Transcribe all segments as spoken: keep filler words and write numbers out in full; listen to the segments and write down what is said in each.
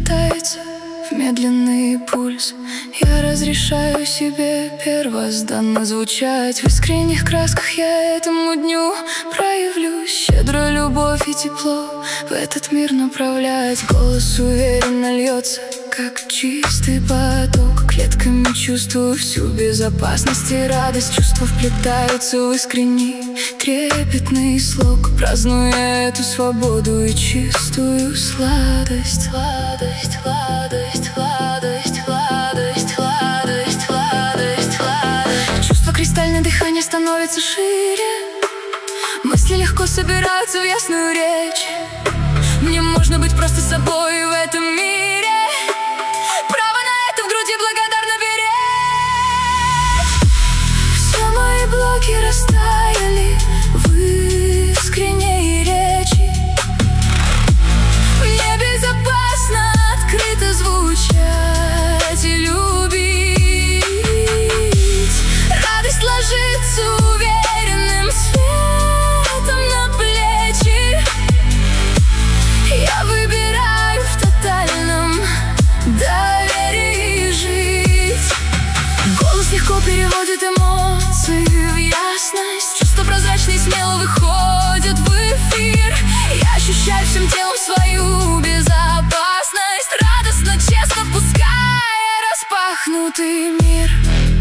вплетается в медленный пульс. Я разрешаю себе первозданно звучать. В искренних красках я этому дню проявлю щедрую любовь и тепло в этот мир направлять. Голос уверенно льется, как чистый поток. Клетками чувствую всю безопасность и радость. Чувства вплетаются в искренний трепетный слог, празднуя эту свободу и чистую сладость. Сладость, сладость, сладость, сладость, сладость, сладость, сладость. Чувство кристальное, дыхание становится шире. Мысли легко собираются в ясную речь. Мне можно быть просто собой в этом мире. Право на это в груди благодарно беречь. Все мои блоки растаяли в искренней речи. Мне безопасно открыто звучать и любить. Радость ложится уверенным светом на плечи. Я выбираю в тотальном доверии жить. Голос легко переводит эмоции в ясность. Чувства прозрачные и смело выходят в эфир. Я ощущаю всем телом свою безопасность, радостно, честно впуская распахнутый мир.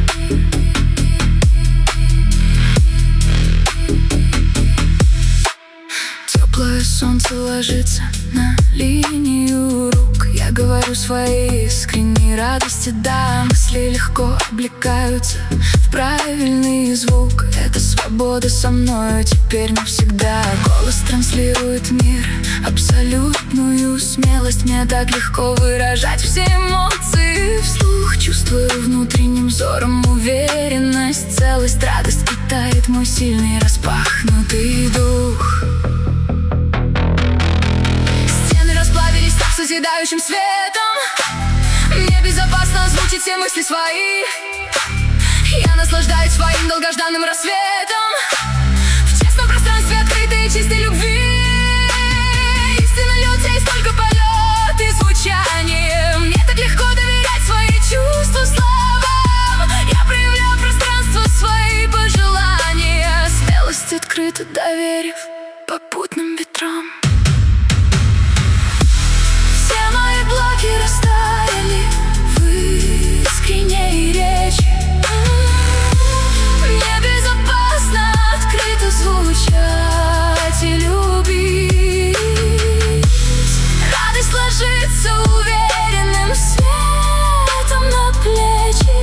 Теплое солнце ложится на линию рук. Я говорю своей искренней радости, да. Мысли легко облекаются в правильный звук. Это свобода со мною теперь навсегда. Голос транслирует мир, абсолютную смелость. Мне так легко выражать все эмоции вслух. Чувствую внутренним взором уверенность, целость, радость питает мой сильный распахнутый дух. Созидающим светом мне безопасно озвучить все мысли свои. Я наслаждаюсь своим долгожданным рассветом в честном пространстве открытой и чистой любви. Истинно лёте есть только полет и звучание. Мне так легко доверять свои чувства словам. Я проявляю пространство свои пожелания, смелость открыто доверив попутным ветрам. Растаяли в искренней речи. Мне безопасно открыто звучать и любить. Радость ложится уверенным светом на плечи.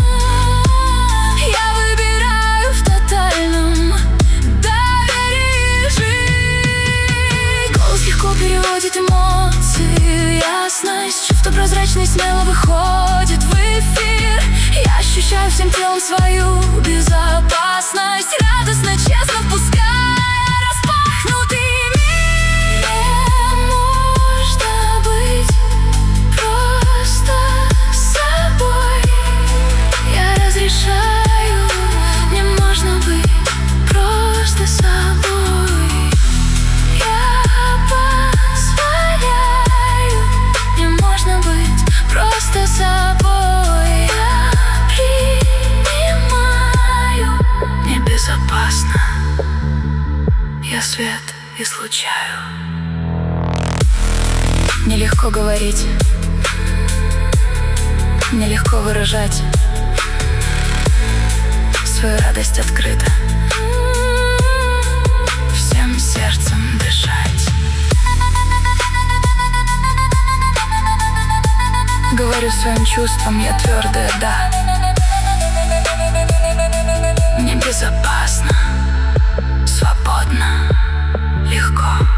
Я выбираю в тотальном доверии жить. Голос легко переводит эмоции, ясность. Чувство прозрачное смело выходит в эфир. Я ощущаю всем телом свою безопасность, радостно, честно впуская распахнутый мир. Мне можно быть просто собой. Я разрешаю, мне можно быть просто собой. Просто собой я принимаю. Мне безопасно, я свет излучаю. Мне легко говорить, мне легко выражать свою радость открыто, всем сердцем дышать. Говорю своим чувствам, я твердая, да. Мне безопасно, свободно, легко.